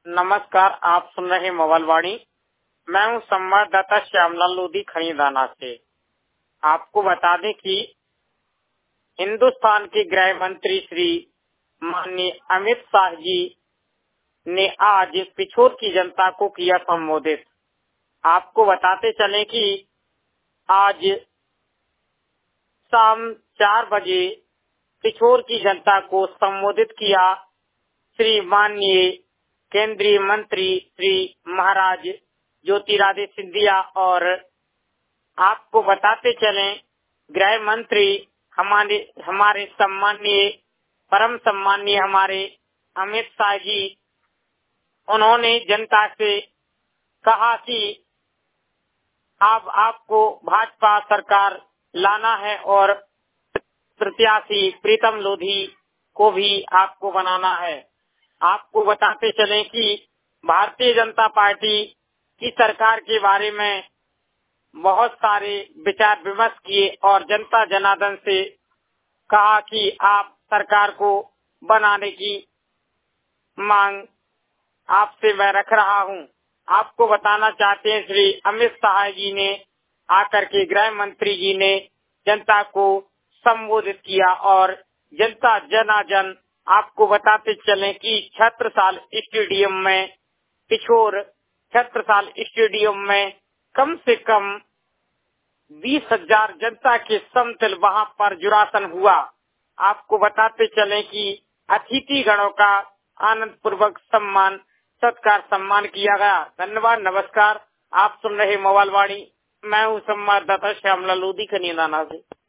नमस्कार, आप सुन रहे मोबाइल वाणी। मैं हूं संवाददाता श्यामलाल लोधी खनीदाना से। आपको बता दें कि हिंदुस्तान के गृह मंत्री श्री माननीय अमित शाह जी ने आज पिछोर की जनता को किया संबोधित। आपको बताते चले कि आज शाम 4 बजे पिछोर की जनता को संबोधित किया श्री माननीय केंद्रीय मंत्री श्री महाराज ज्योतिरादित्य सिंधिया। और आपको बताते चलें, गृह मंत्री हमारे सम्माननीय परम सम्माननीय हमारे अमित शाह जी, उन्होंने जनता से कहा कि अब आपको भाजपा सरकार लाना है और प्रत्याशी प्रीतम लोधी को भी आपको बनाना है। आपको बताते चलें कि भारतीय जनता पार्टी की सरकार के बारे में बहुत सारे विचार विमर्श किए और जनता जनार्दन से कहा कि आप सरकार को बनाने की मांग आपसे मैं रख रहा हूं। आपको बताना चाहते हैं, श्री अमित शाह जी ने आकर के गृह मंत्री जी ने जनता को संबोधित किया और जनता जनार्दन, आपको बताते चलें कि छत्रसाल स्टेडियम में पिछोर छत्रसाल स्टेडियम में कम से कम 20,000 जनता के समतल वहां पर जुरासन हुआ। आपको बताते चलें कि अतिथि गणों का आनंद पूर्वक सत्कार सम्मान किया गया। धन्यवाद, नमस्कार। आप सुन रहे मोबाइल वाणी। मैं हूँ संवाददाता श्यामलाल लोधी खनीदाना से।